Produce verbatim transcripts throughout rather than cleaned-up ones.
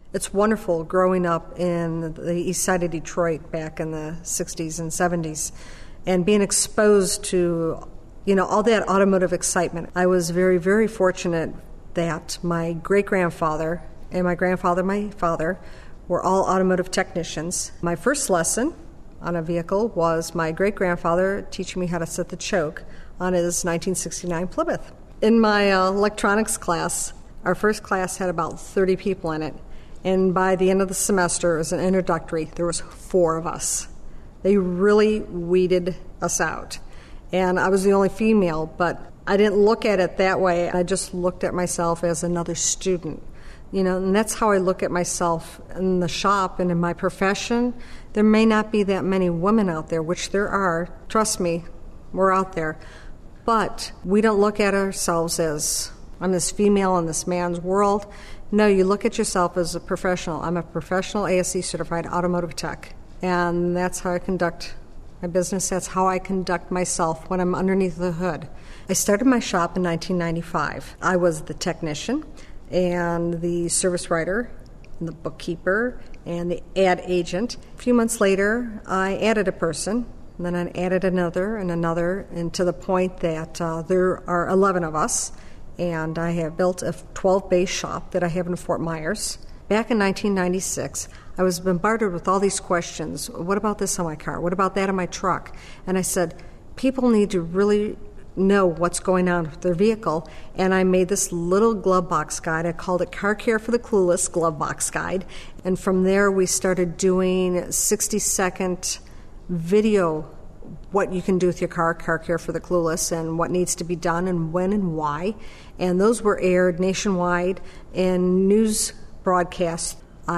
It's wonderful growing up in the east side of Detroit back in the sixties and seventies and being exposed to, you know, all that automotive excitement. I was very, very fortunate that my great-grandfather and my grandfather, my father, were all automotive technicians. My first lesson on a vehicle was my great-grandfather teaching me how to set the choke on his nineteen sixty-nine Plymouth. In my uh, electronics class, our first class had about thirty people in it, and by the end of the semester, as an introductory, there was four of us. They really weeded us out. And I was the only female, but I didn't look at it that way. I just looked at myself as another student. You know, and that's how I look at myself in the shop and in my profession. There may not be that many women out there, which there are. Trust me, we're out there. But we don't look at ourselves as, I'm this female in this man's world. No, you look at yourself as a professional. I'm a professional A S E certified automotive tech. And that's how I conduct my business. That's how I conduct myself when I'm underneath the hood. I started my shop in nineteen ninety-five. I was the technician and the service writer and the bookkeeper and the ad agent. A few months later, I added a person, and then I added another and another, and to the point that uh, there are eleven of us, and I have built a twelve-bay shop that I have in Fort Myers. Back in nineteen ninety-six, I was bombarded with all these questions. What about this on my car? What about that on my truck? And I said, people need to really know what's going on with their vehicle. And I made this little glove box guide. I called it Car Care for the Clueless Glove Box Guide. And from there, we started doing sixty-second video, what you can do with your car, Car Care for the Clueless, and what needs to be done and when and why. And those were aired nationwide in news broadcasts.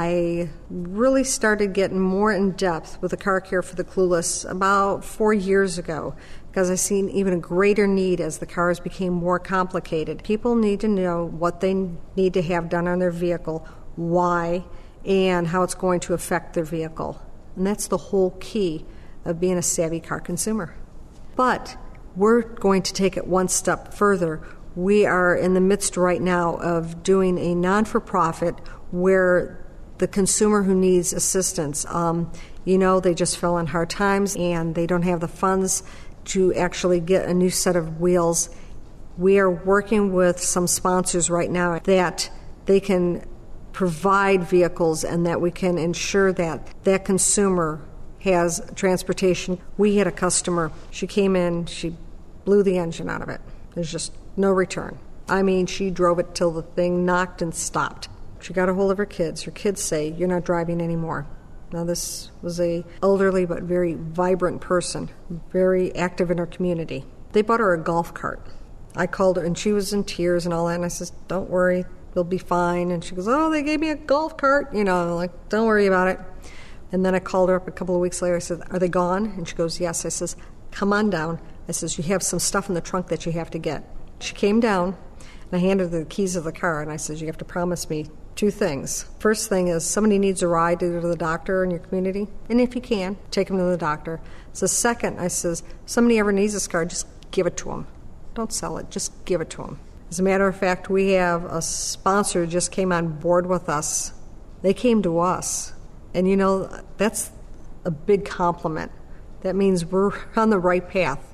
I really started getting more in depth with the Car Care for the Clueless about four years ago because I seen even a greater need as the cars became more complicated. People need to know what they need to have done on their vehicle, why, and how it's going to affect their vehicle. And that's the whole key of being a savvy car consumer. But we're going to take it one step further. We are in the midst right now of doing a non-for-profit where the consumer who needs assistance, um, you know, they just fell on hard times and they don't have the funds to actually get a new set of wheels. We are working with some sponsors right now that they can provide vehicles and that we can ensure that that consumer has transportation. We had a customer, she came in, she blew the engine out of it. There's just no return. I mean, she drove it till the thing knocked and stopped. She got a hold of her kids. Her kids say, you're not driving anymore. Now, this was a elderly but very vibrant person, very active in her community. They bought her a golf cart. I called her, and she was in tears and all that, and I said, don't worry, they'll be fine. And she goes, oh, they gave me a golf cart. You know, like, don't worry about it. And then I called her up a couple of weeks later. I said, are they gone? And she goes, yes. I says, come on down. I says, you have some stuff in the trunk that you have to get. She came down, and I handed her the keys of the car, and I says, you have to promise me two things. First thing is somebody needs a ride to go to the doctor in your community, and if you can, take them to the doctor. So second, I says, somebody ever needs this car, just give it to them. Don't sell it, just give it to them. As a matter of fact, we have a sponsor who just came on board with us. They came to us, and you know, that's a big compliment. That means we're on the right path.